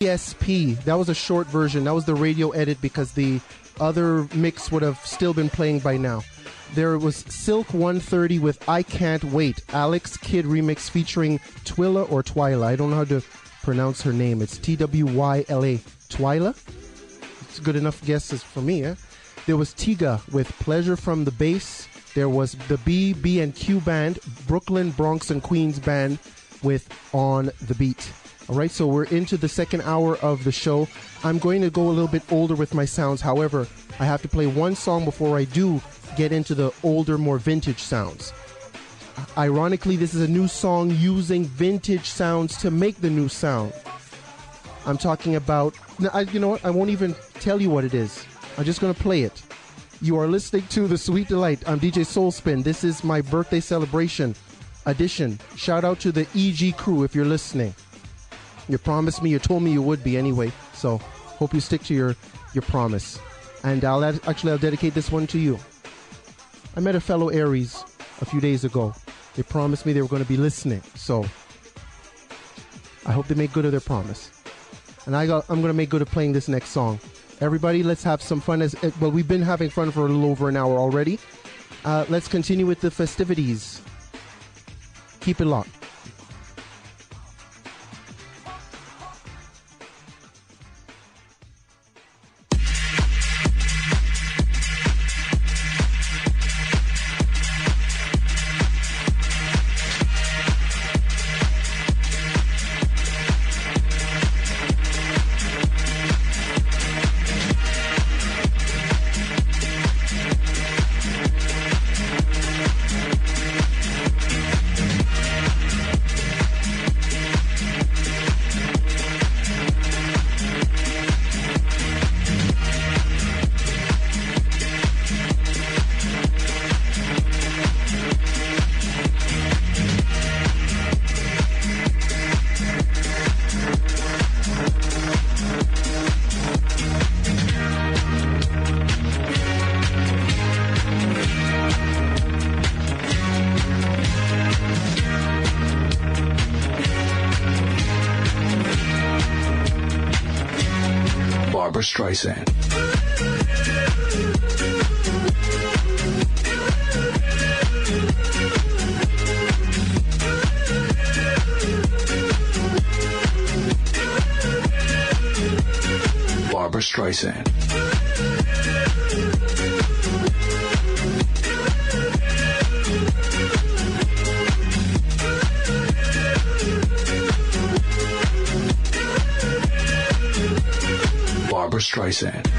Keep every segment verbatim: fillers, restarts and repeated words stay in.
S P. That was a short version. That was the radio edit because the other mix would have still been playing by now. There was Silk one thirty with I Can't Wait, Alex Kidd remix featuring Twila or Twyla. I don't know how to pronounce her name. It's T W Y L A. Twyla? It's good enough guesses for me, eh? There was Tiga with Pleasure from the Bass. There was the B, B and Q band, Brooklyn, Bronx, and Queens band with On the Beat. All right, so we're into the second hour of the show. I'm going to go a little bit older with my sounds. However, I have to play one song before I do get into the older, more vintage sounds. Ironically, this is a new song using vintage sounds to make the new sound. I'm talking about, I, you know what, I won't even tell you what it is. I'm just going to play it. You are listening to The Sweet Delight. I'm D J Soulspin. This is my birthday celebration edition. Shout out to the E G crew if you're listening. You promised me, you told me you would be anyway, so hope you stick to your, your promise. And I'll add, actually, I'll dedicate this one to you. I met a fellow Aries a few days ago. They promised me they were going to be listening, so I hope they make good of their promise. And I got, I'm going to make good of playing this next song. Everybody, let's have some fun. As well, we've been having fun for a little over an hour already. Uh, let's continue with the festivities. Keep it locked. Barbra Streisand. Barbra Streisand. Barbra Streisand.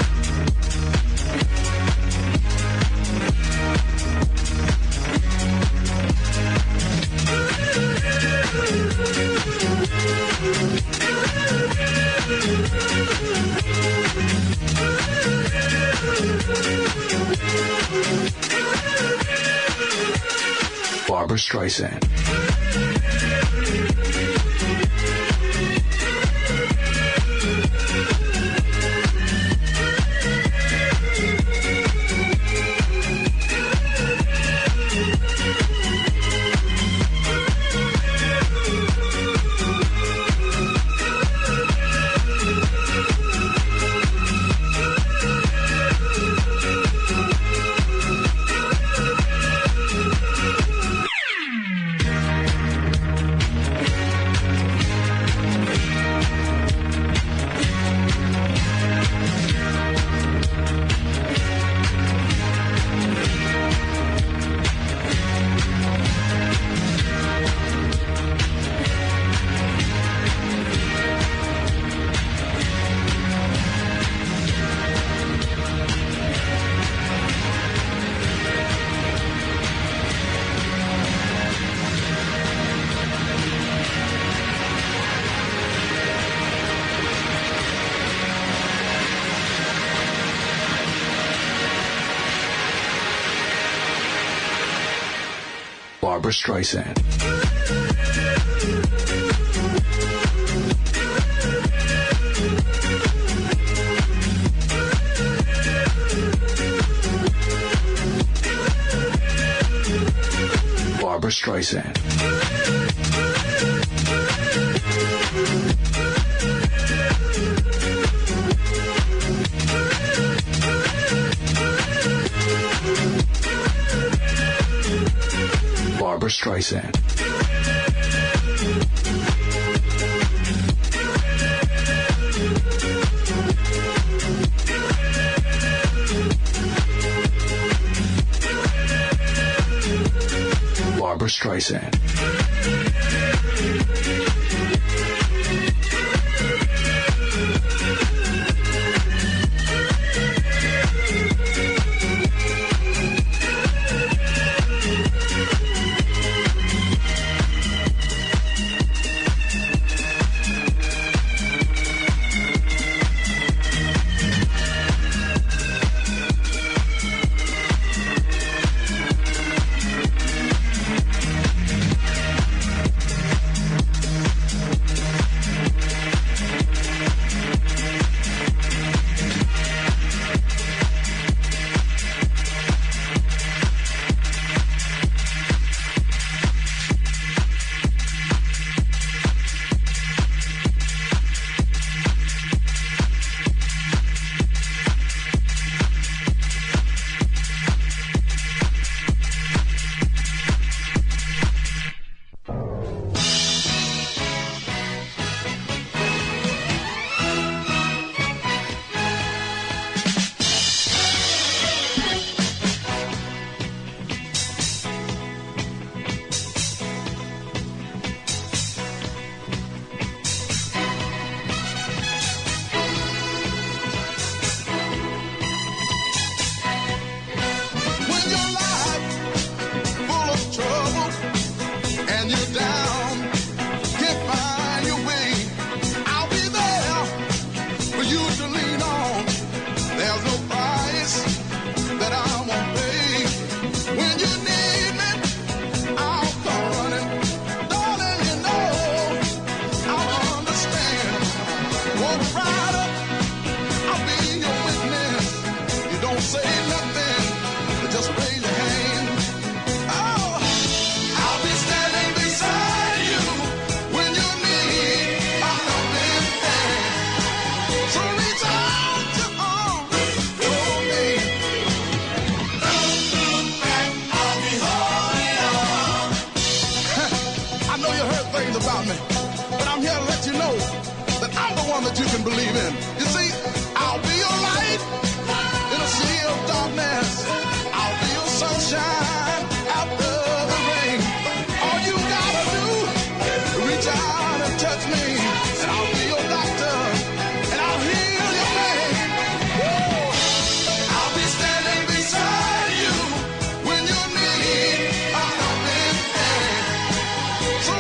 Barbra Streisand. Barbra Streisand. Barbra Streisand. Streisand. Barbra Streisand.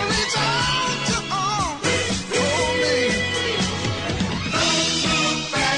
Back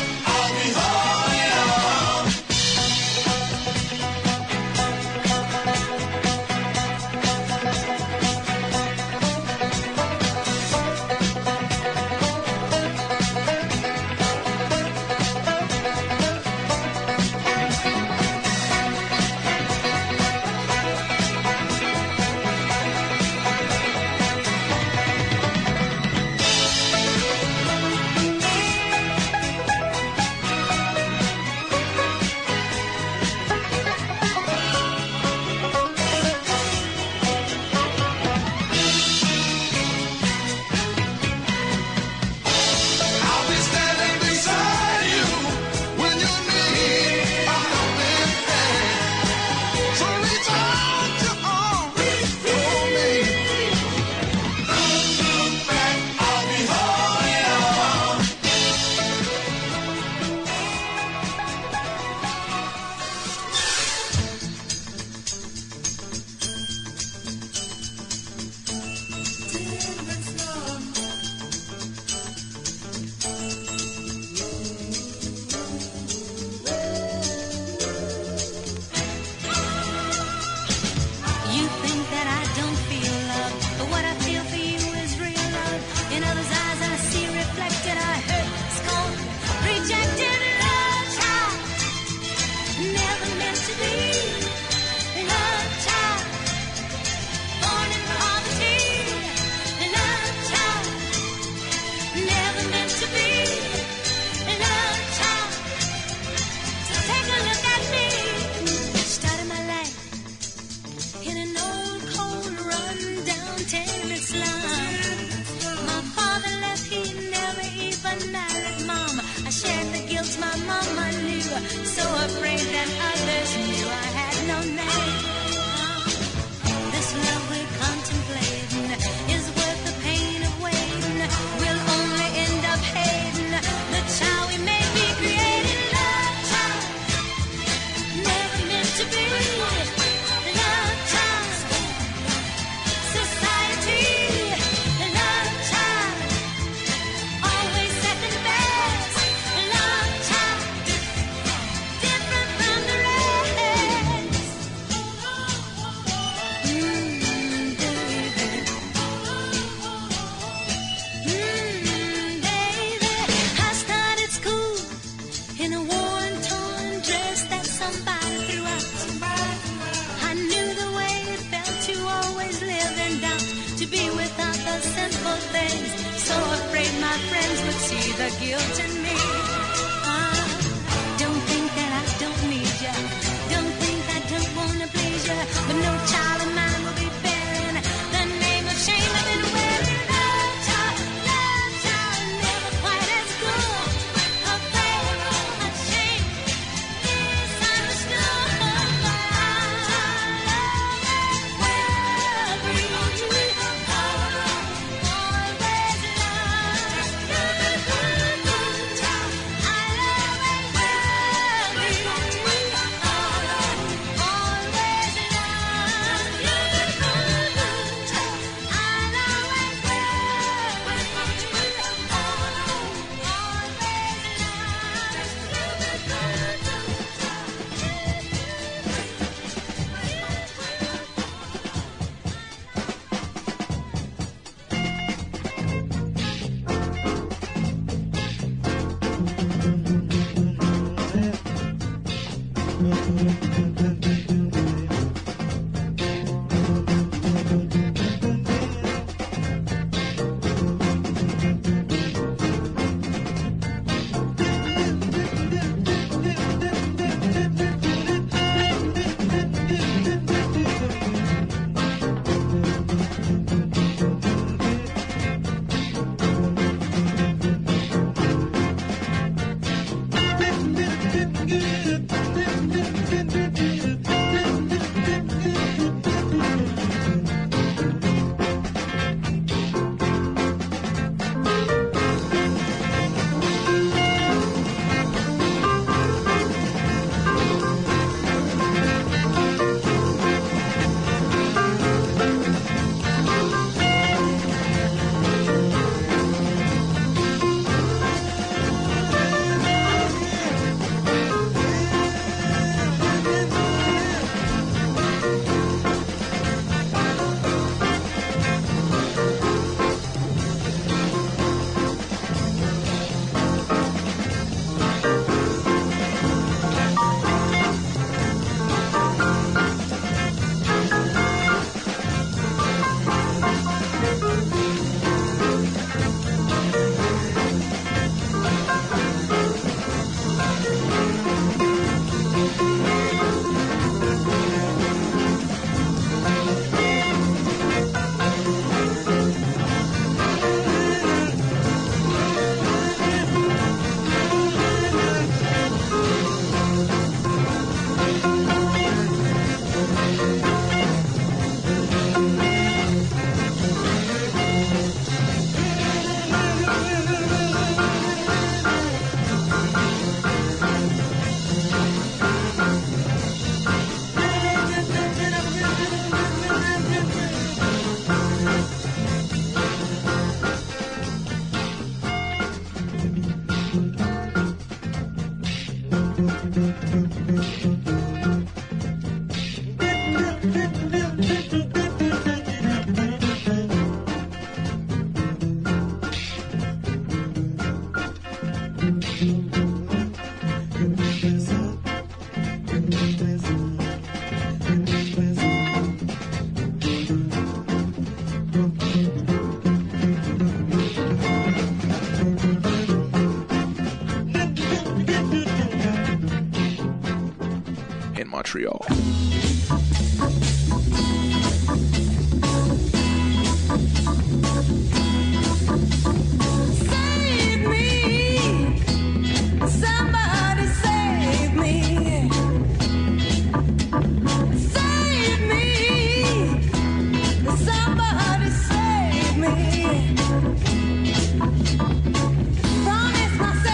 Montreal.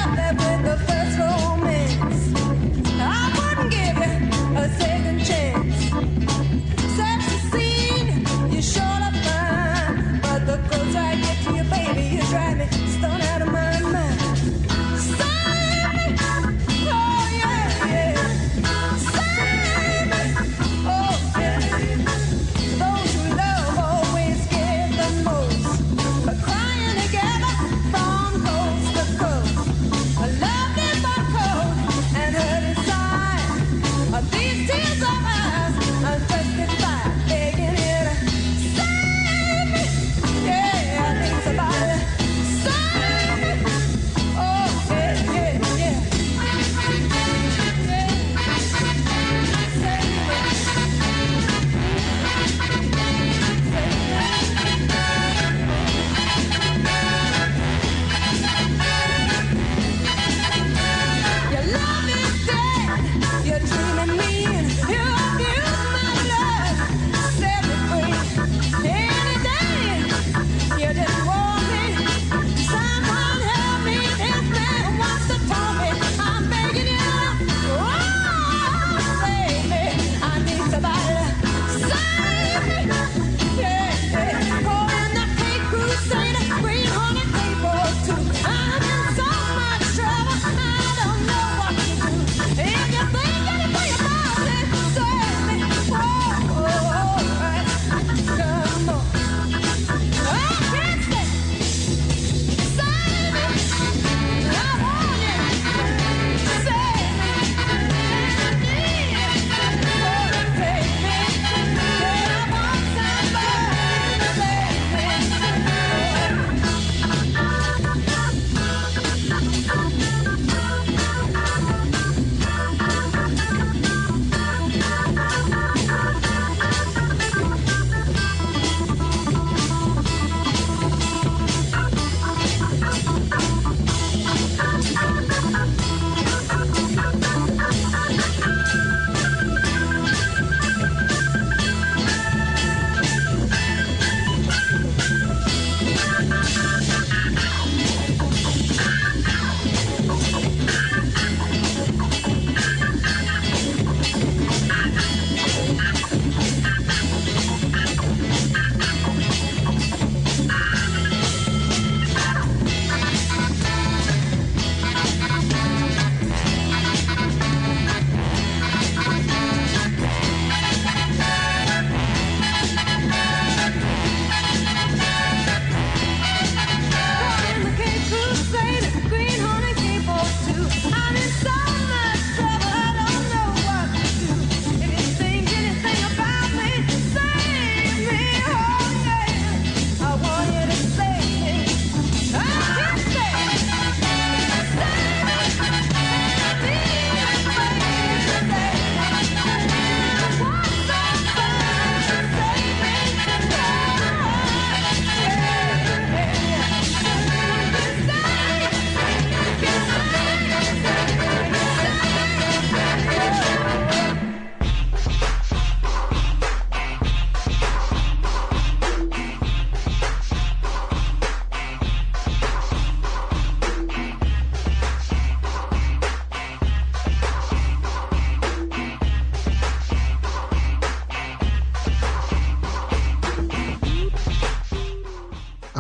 Second chance.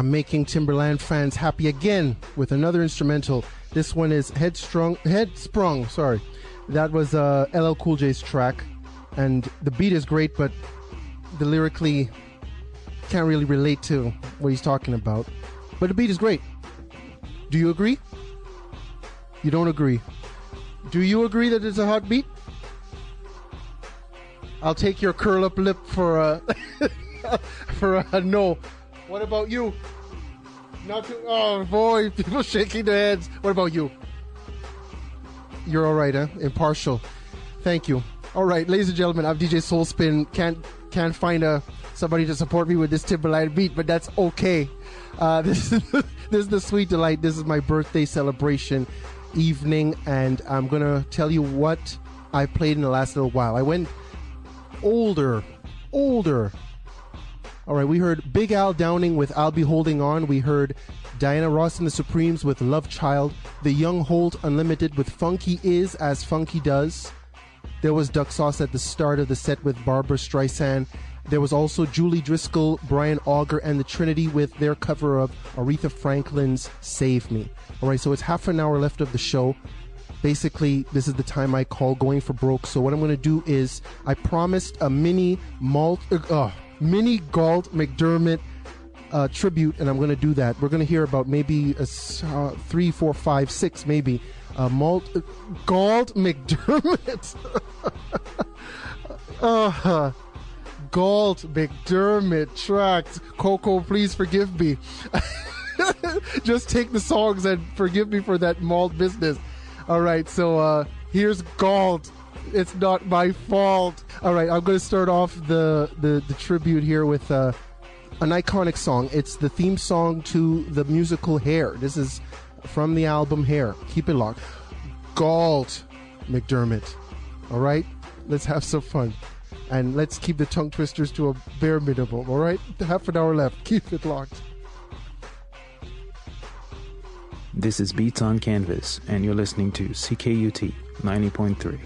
I'm making Timberland fans happy again with another instrumental. This one is Headstrong, Headsprung, sorry. That was uh, L L Cool J's track. And the beat is great, but the lyrically can't really relate to what he's talking about. But the beat is great. Do you agree? You don't agree. Do you agree that it's a hot beat? I'll take your curl up lip for a for a no. What about you? Not to, oh boy, people shaking their heads. What about you? You're all right, huh? Impartial. Thank you. All right, ladies and gentlemen, I'm D J Soulspin. Can't can't find a somebody to support me with this Timberland beat, but that's okay. Uh, this is this is the Sweet Delight. This is my birthday celebration evening, and I'm gonna tell you what I played in the last little while. I went older, older. All right, we heard Big Al Downing with I'll Be Holding On. We heard Diana Ross and the Supremes with Love Child. The Young Holt Unlimited with Funky Is As Funky Does. There was Duck Sauce at the start of the set with Barbara Streisand. There was also Julie Driscoll, Brian Auger, and the Trinity with their cover of Aretha Franklin's Save Me. All right, so it's half an hour left of the show. Basically, this is the time I call going for broke. So what I'm going to do is I promised a mini malt, uh, mini Galt McDermott uh, tribute, and I'm going to do that. We're going to hear about maybe a, uh, three, four, five, six, maybe uh, malt uh, Galt McDermott. uh, Galt McDermott tracks. Coco, please forgive me. Just take the songs and forgive me for that malt business. All right, so uh, here's Galt. It's not my fault. All right, I'm going to start off the, the, the tribute here with uh, an iconic song. It's the theme song to the musical Hair. This is from the album Hair. Keep it locked. Galt McDermott. All right, let's have some fun. And let's keep the tongue twisters to a bare minimum, all right? Half an hour left. Keep it locked. This is Beats on Canvas, and you're listening to C K U T ninety point three.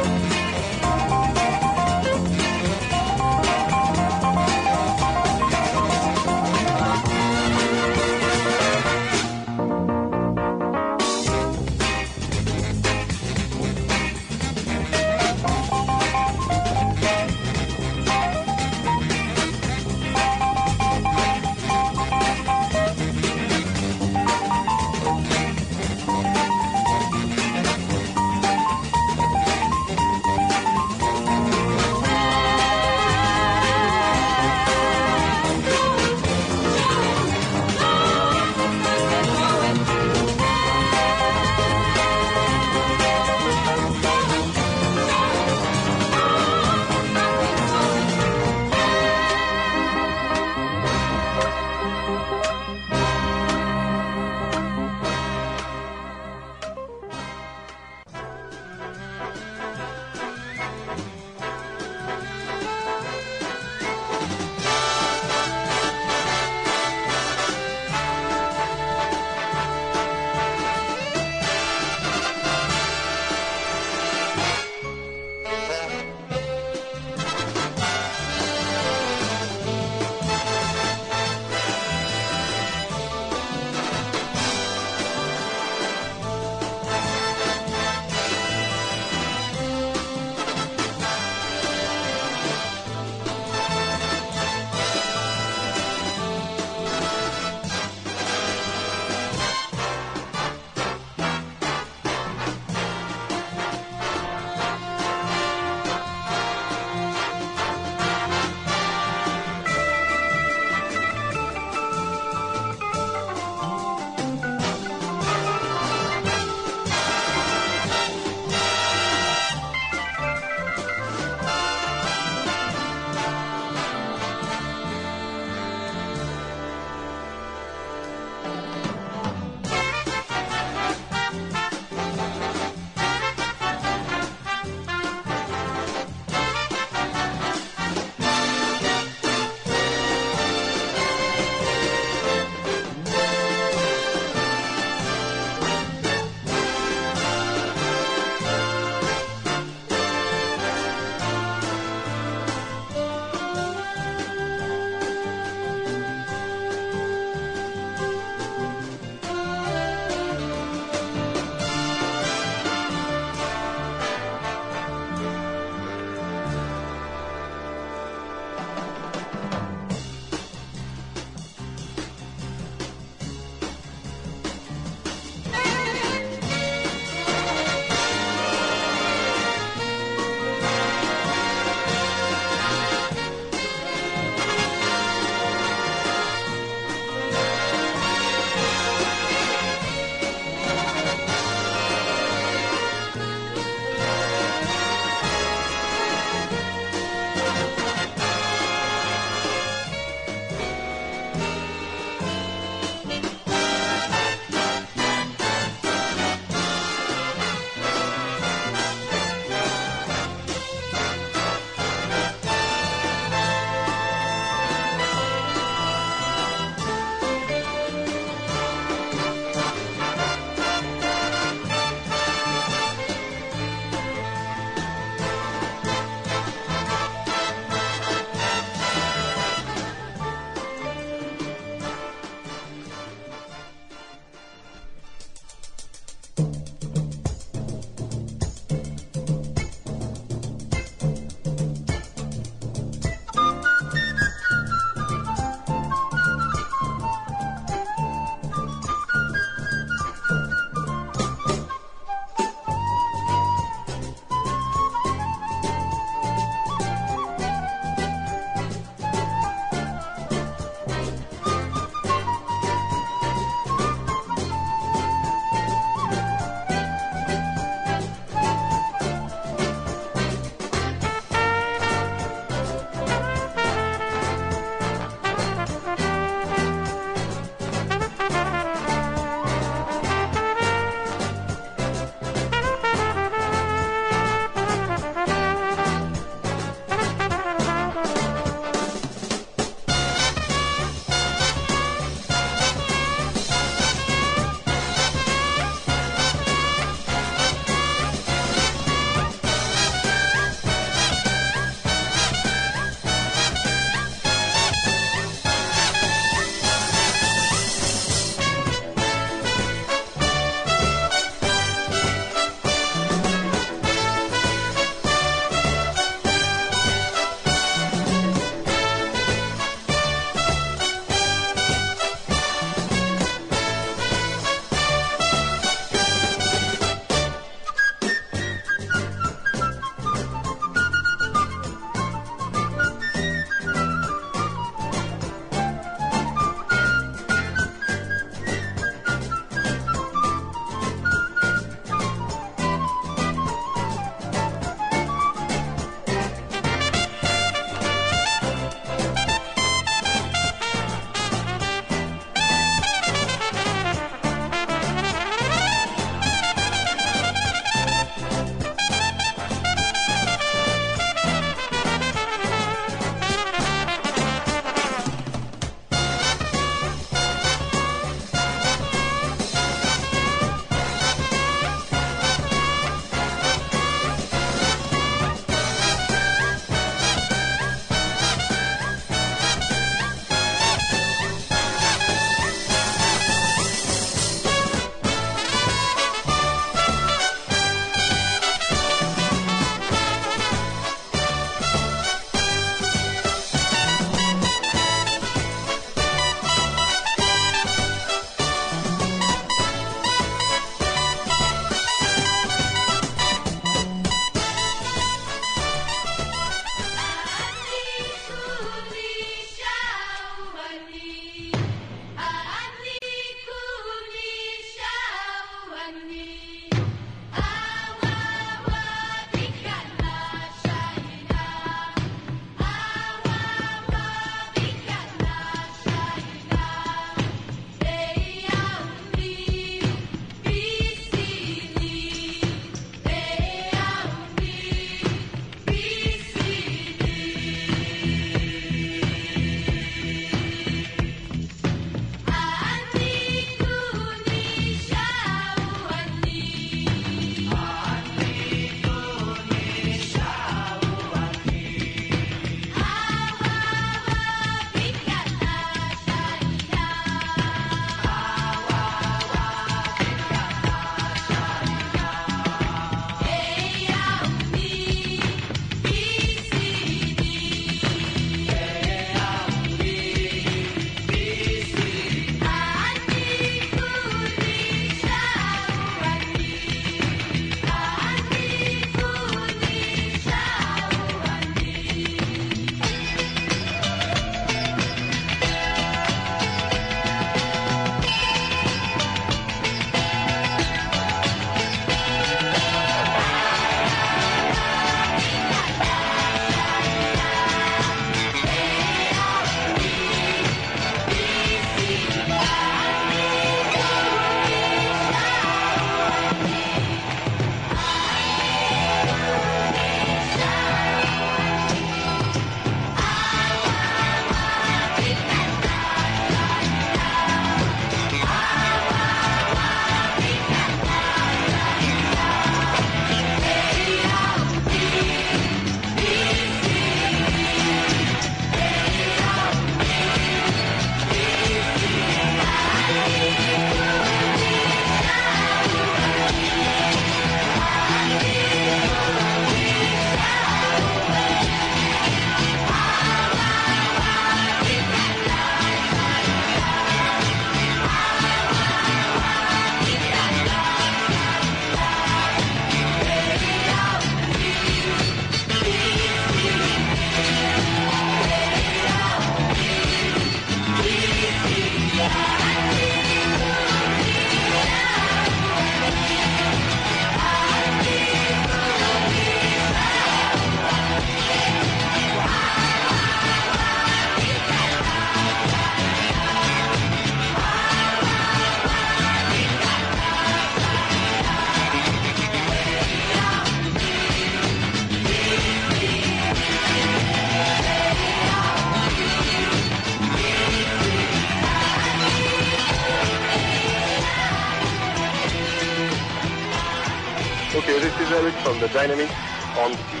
Okay, this is Eric from the Dynamics on the beat.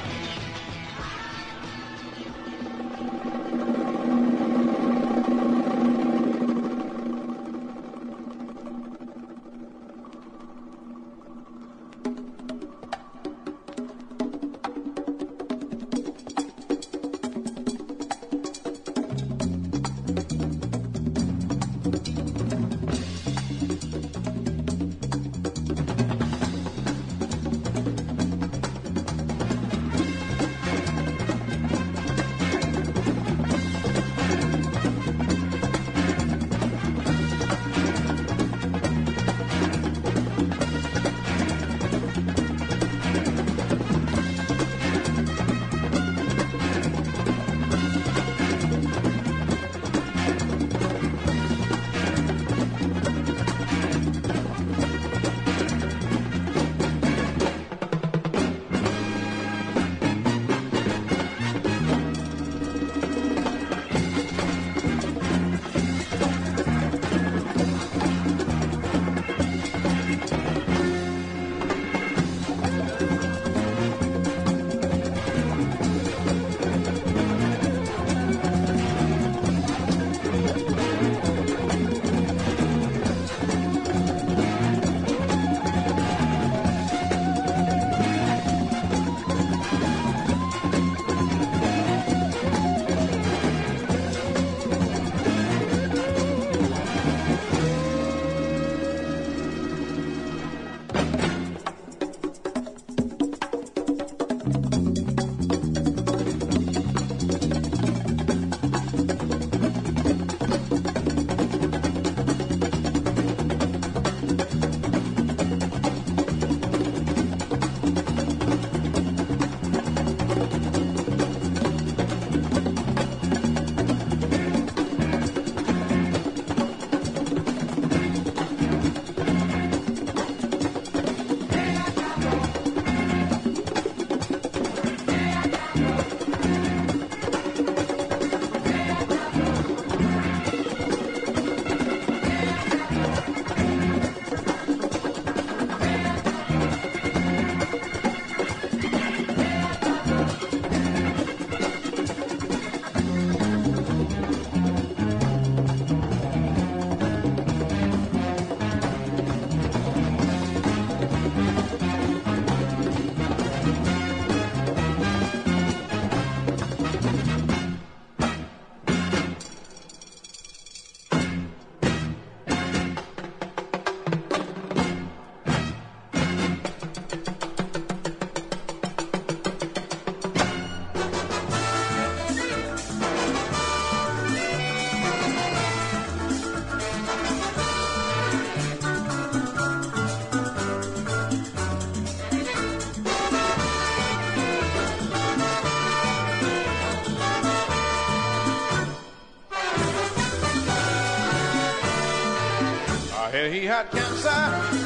hear he had cancer,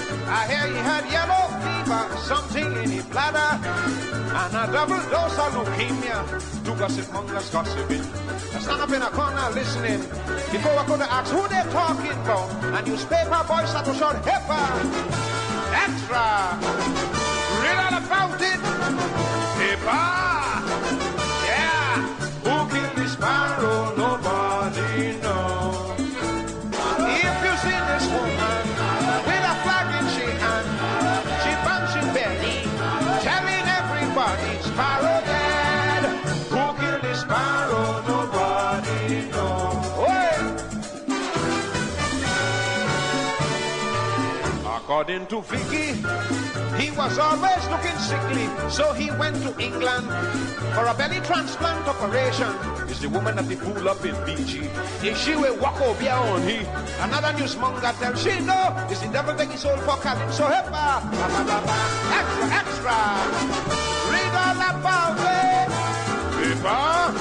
I hear he had yellow fever, something in his bladder, and a double dose of leukemia. Two gossip mongers gossiping. I stand up in a corner listening. Before I could ask who they talking about, a newspaper boy start to shout, "Heppa! Extra! Read all about it! Heppa! Yeah! Who killed the sparrow? Nobody knows. If you see this woman with a flag in she hand, she bouncing belly, telling everybody sparrow dead. Who killed the sparrow? Nobody knows." According to Vicky, he was always looking sickly, so he went to England for a belly transplant operation. Is the woman that they pull up in B G? If she will walk over on he, another newsmonger tell she no, it's the devil take his soul for calling. So heppa, ba, ba, ba, ba, extra, extra, read all about it. Heppa,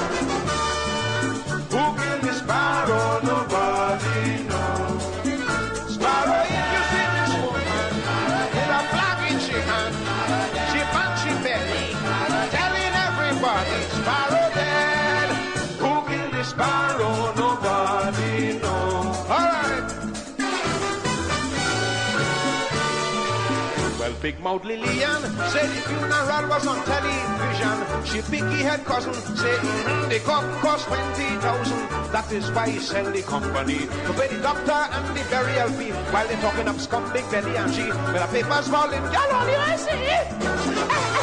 who killed the sparrow? Nobody knows. Sparrow, if you see this woman with a flag in she hand, she punchy belly, telling everybody sparrow dead. Who killed the sparrow? Nobody knows. All right. Well, big mouth Lillian said the funeral was on television. She picky head cousin said mm-hmm, the cup cost twenty thousand. That is why he sell the company to pay the doctor and the burial fee while they talking up scum big belly and she with her papers falling. Y'all only I see.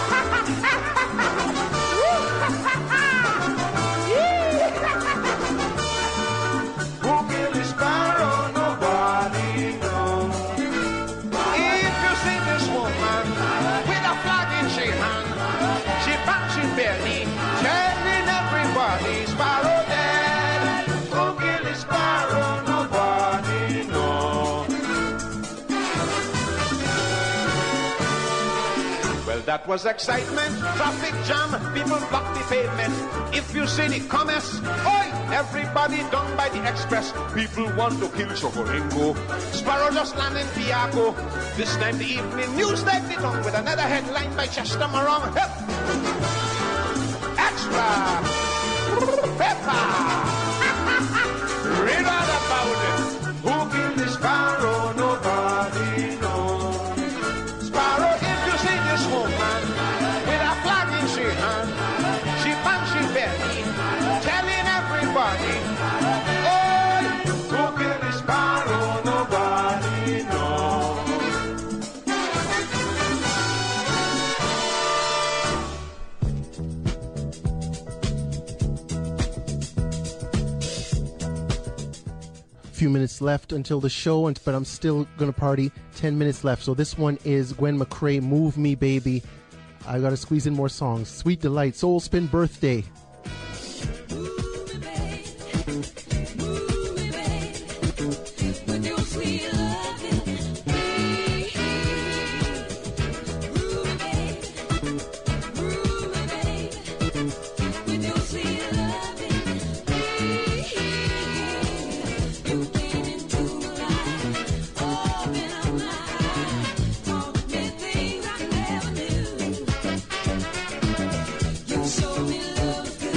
Who killed the sparrow? Nobody knows. If you see this woman with a flag in she hand, she bouncing belly, telling everybody sparrow dead. Who killed the sparrow? Nobody knows. Well, that was excitement, traffic jam, people block the pavement. If you see the commerce, oi, everybody done by the express. People want to kill Chocolingo. Sparrow just landed in Piaco. This time the evening news like the tongue with another headline by Chester Morong. Help! Extra! Pepper! Read all about it. Who killed the sparrow? Nobody knows. Sparrow, if you see this woman with a flag in she hand, she punch she belly, telling everybody, oh, who killed the sparrow? Nobody knows. Few minutes left until the show, and but I'm still gonna party. Ten minutes left. So this one is Gwen McCrae, "Move Me Baby." I gotta squeeze in more songs. Sweet Delight, Soul Spin Birthday. Show me love.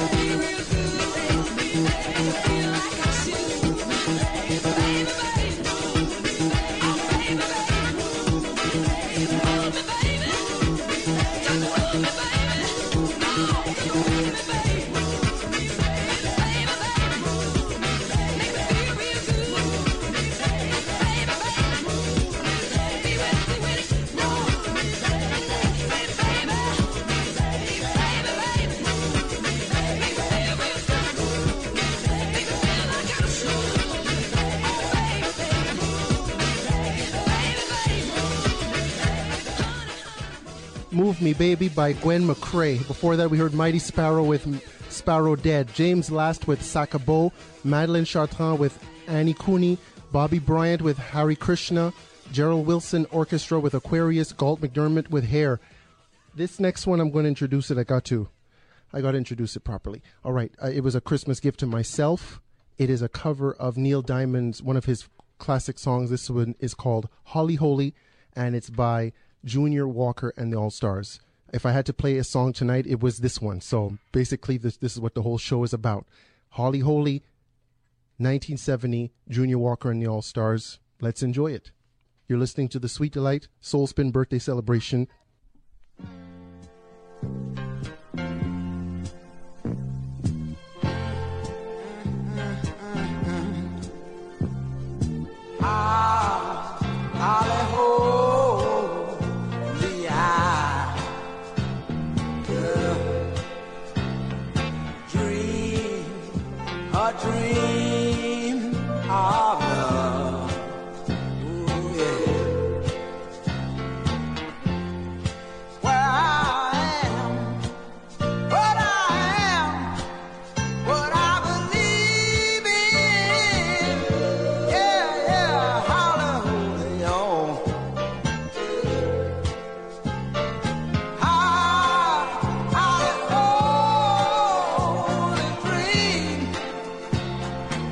Move Me Baby by Gwen McCrae. Before that, we heard Mighty Sparrow with Sparrow Dead. James Last with Sakabo. Madeline Chartrand with Annie Cooney. Bobby Bryant with Hari Krishna. Gerald Wilson Orchestra with Aquarius. Galt McDermott with Hair. This next one I'm going to introduce it. I got to. I got to introduce it properly. All right. Uh, it was a Christmas gift to myself. It is a cover of Neil Diamond's, one of his classic songs. This one is called Holly Holy, and it's by Junior Walker and the All-Stars. If I had to play a song tonight, it was this one. So basically, this this is what the whole show is about. Holly Holy, nineteen seventy, Junior Walker and the All-Stars. Let's enjoy it. You're listening to the Sweet Delight Soul Spin Birthday Celebration. Ah, Holly Holy. A dream of love, ooh, yeah. Where I am, what I am, what I believe in, yeah, yeah, hallelujah, oh. I, I, oh, the dream.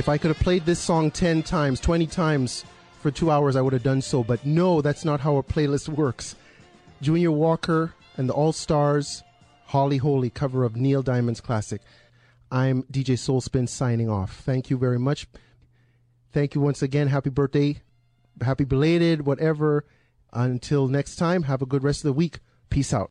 If I could have played this song ten times, twenty times for two hours, I would have done so. But no, that's not how a playlist works. Junior Walker and the All-Stars, Holly Holy, cover of Neil Diamond's classic. I'm D J Soulspin signing off. Thank you very much. Thank you once again. Happy birthday. Happy belated, whatever. Until next time, have a good rest of the week. Peace out.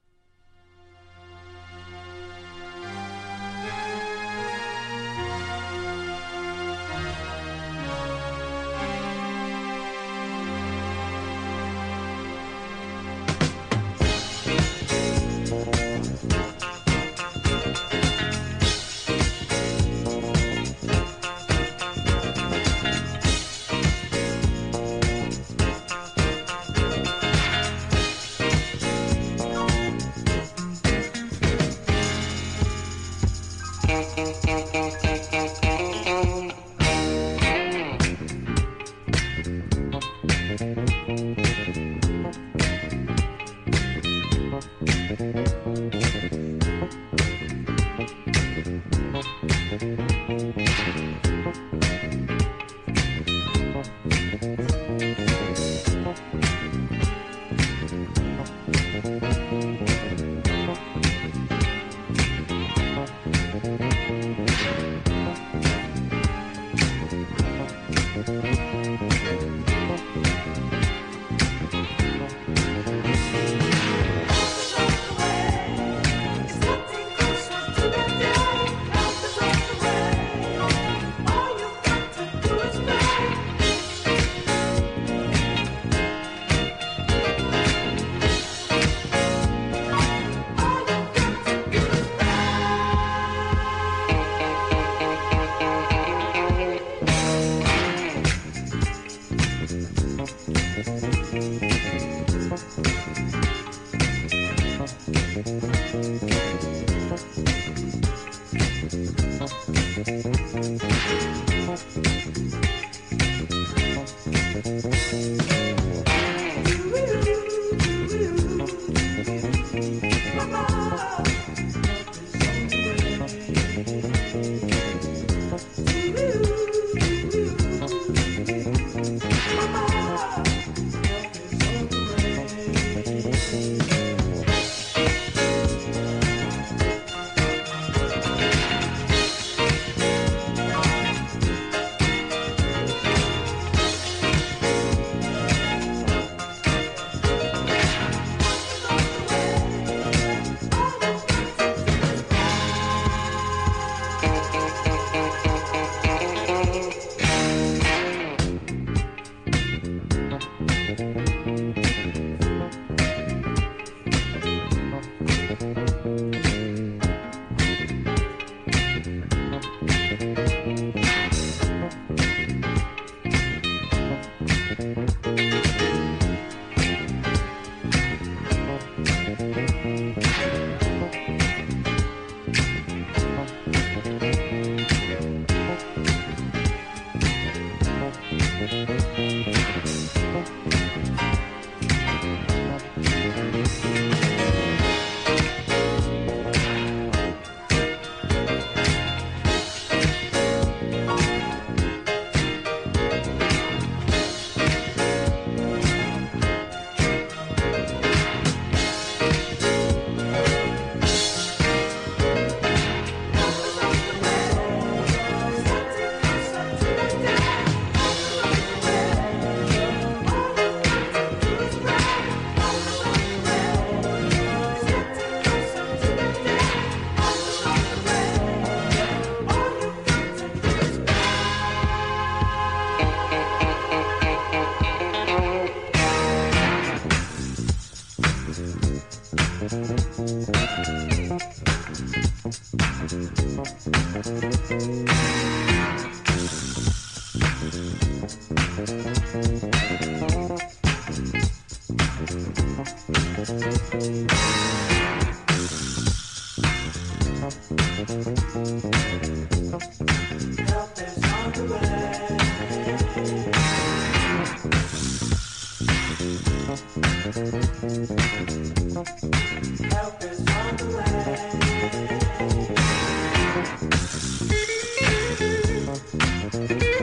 Help is on the way.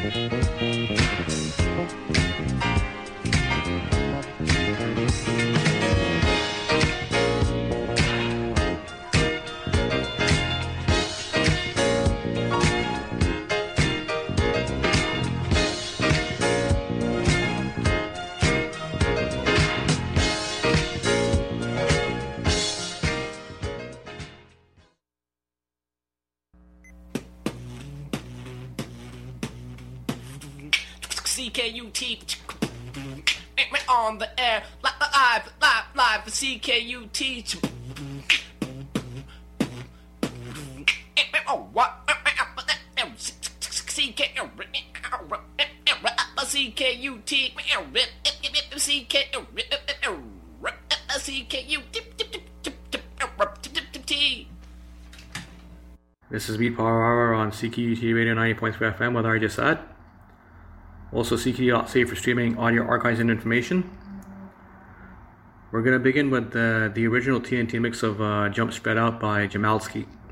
C K U T on the air, live, live, live for C K U T. Oh, what? C K C K U T C K C K U T. This is Beat Power Hour on C K U T Radio ninety point three F M with R J Sad. Also C K U dot C A for streaming audio archives and information. We're going to begin with uh, the original T N T mix of uh, Jump Spread Out by Jamalski.